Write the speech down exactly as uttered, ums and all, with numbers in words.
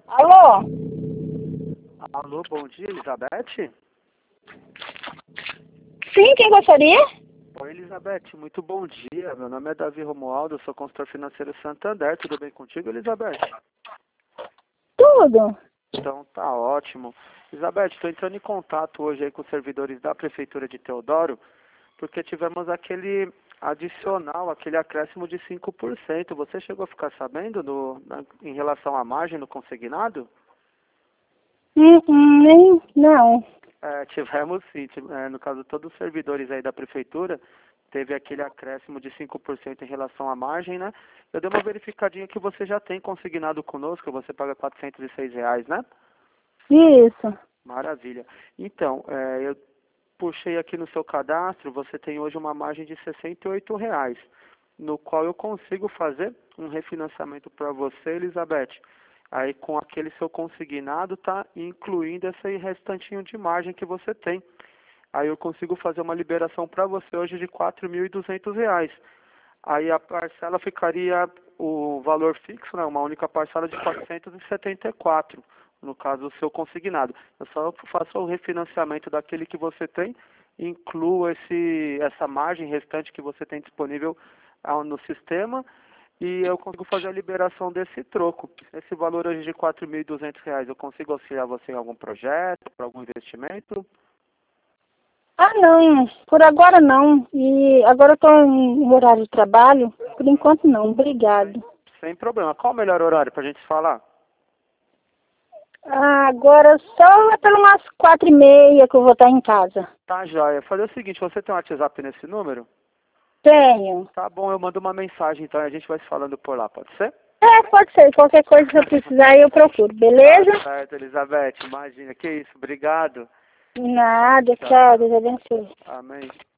Alô? Alô, bom dia, Elizabeth? Sim, quem gostaria? Oi, Elizabeth, muito bom dia. Meu nome é Davi Romualdo, eu sou consultor financeiro Santander. Tudo bem contigo, Elizabeth? Tudo. Então tá ótimo. Elizabeth, estou entrando em contato hoje aí com os servidores da Prefeitura de Teodoro, porque tivemos aquele adicional, aquele acréscimo de cinco por cento. Você chegou a ficar sabendo no, na, em relação à margem no consignado? Hum, hum, nem, não. É, tivemos sim, ti- é, no caso todos os servidores aí da prefeitura, teve aquele acréscimo de cinco por cento em relação à margem, né? Eu dei uma verificadinha que você já tem consignado conosco, você paga quatrocentos e seis reais, né? Isso. Maravilha. Então, é, eu puxei aqui no seu cadastro, você tem hoje uma margem de sessenta e oito reais, no qual eu consigo fazer um refinanciamento para você, Elizabeth. Aí com aquele seu consignado, tá incluindo esse restantinho de margem que você tem. Aí eu consigo fazer uma liberação para você hoje de quatro mil e duzentos reais. Aí a parcela ficaria o valor fixo, né, uma única parcela de quatrocentos e setenta e quatro, no caso o seu consignado. Eu só faço o refinanciamento daquele que você tem, incluo esse, essa margem restante que você tem disponível ah, no sistema e eu consigo fazer a liberação desse troco. Esse valor hoje de quatro mil e duzentos reais, eu consigo auxiliar você em algum projeto, para algum investimento? Ah, não. Por agora não. E agora eu estou em horário de trabalho. Por enquanto não. Obrigado. Sem problema. Qual o melhor horário para a gente falar? Ah, agora só é pelo umas quatro e meia que eu vou estar em casa. Tá, joia. Fazer o seguinte, você tem um WhatsApp nesse número? Tenho. Tá bom, eu mando uma mensagem, então a gente vai se falando por lá, pode ser? É, pode ser. Qualquer coisa que eu precisar eu procuro, beleza? Tá certo, Elizabeth. Imagina, que isso. Obrigado. Nada, Tchau, tchau. tchau. Deus abençoe. Amém.